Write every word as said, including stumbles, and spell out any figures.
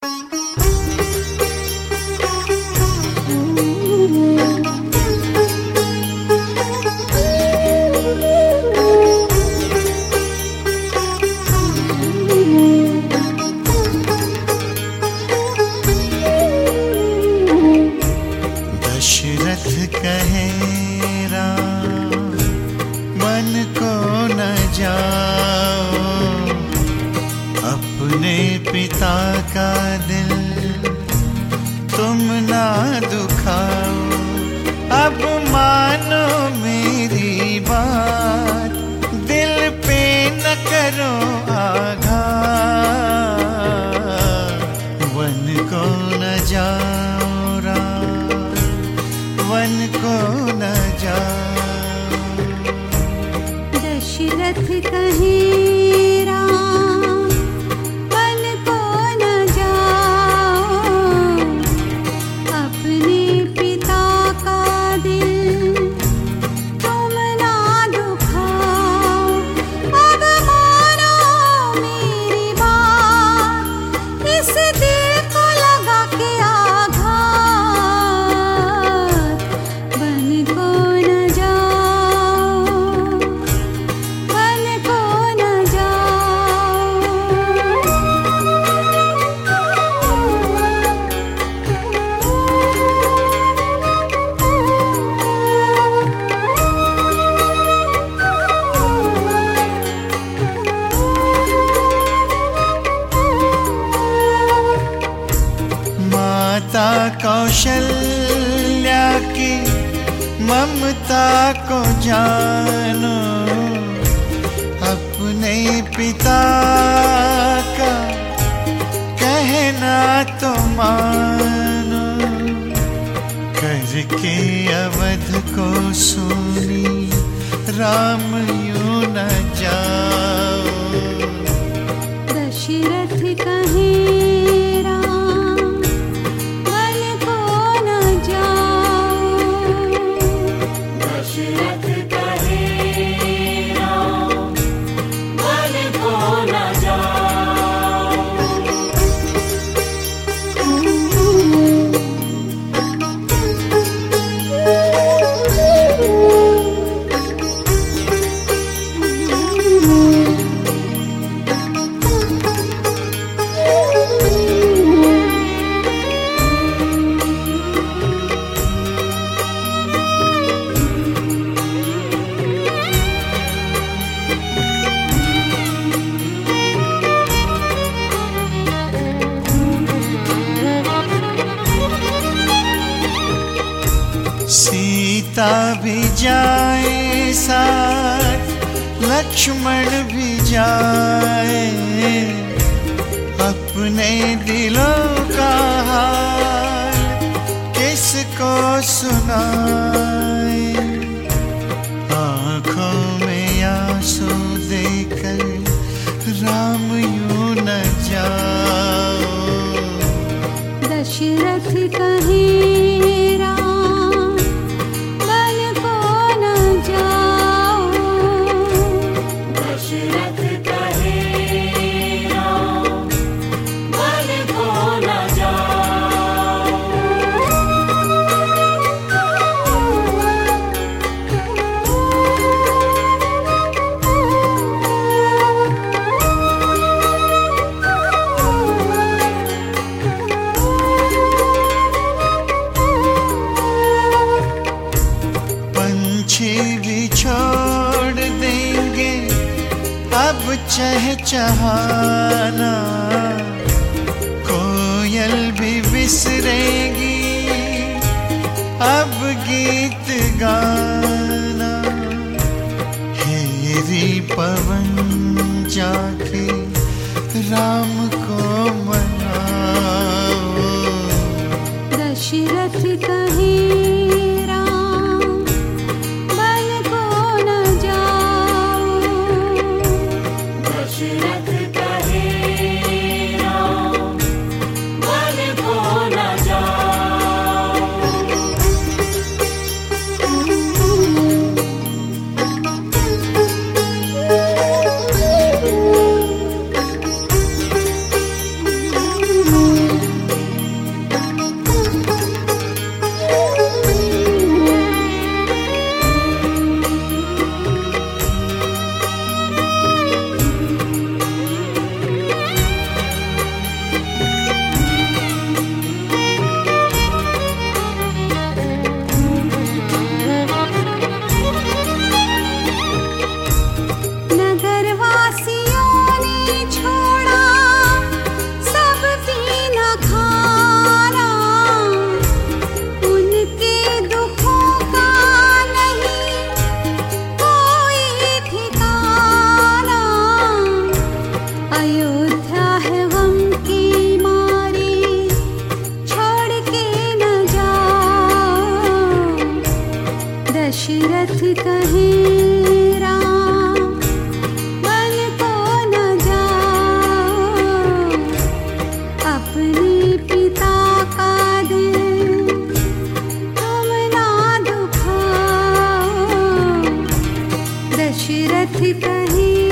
कहे राम मन को न जाओ, अपने पिता का दिल तुम ना दुखाओ। अब मानो मेरी बात, दिल पे न करो आघात। वन को न जाओ राम, वन को न जाओ। दशरथ कहे राम वन को न जाओ, अपने पिता का दिल तुम ना दुखाओ। अब मानो मेरी बात, इस दिल को लगा के आघात। वन को न जाओ, वन को न जाओ। माता कौशल्या की ममता को जानो, अपने पिता का कहना तो मानो। करके अवध को सुनी राम यूं न जाओ। दशरथ कहे राम वन को न जाओ। दशरथ कहे राम वन को न जाओ। सीता भी जाए साथ, लक्ष्मण भी जाए। अपने दिलों का हाल किसको सुनाए। आँखों में आंसू देकर राम यूं न जाओ। दशरथ कहे राम वन को न जाओ। दशरथ कहे राम वन को न जाओ। पंछी भी छोड़ देंगे अब चहचहाना, कोयल भी बिसरेगी अब गीत गाना। हेरी पवन जाके राम को मनाओ। दशरथ कहे राम वन को न जाओ। दशरथ कहे राम वन को न जाओ। दशरथ कहे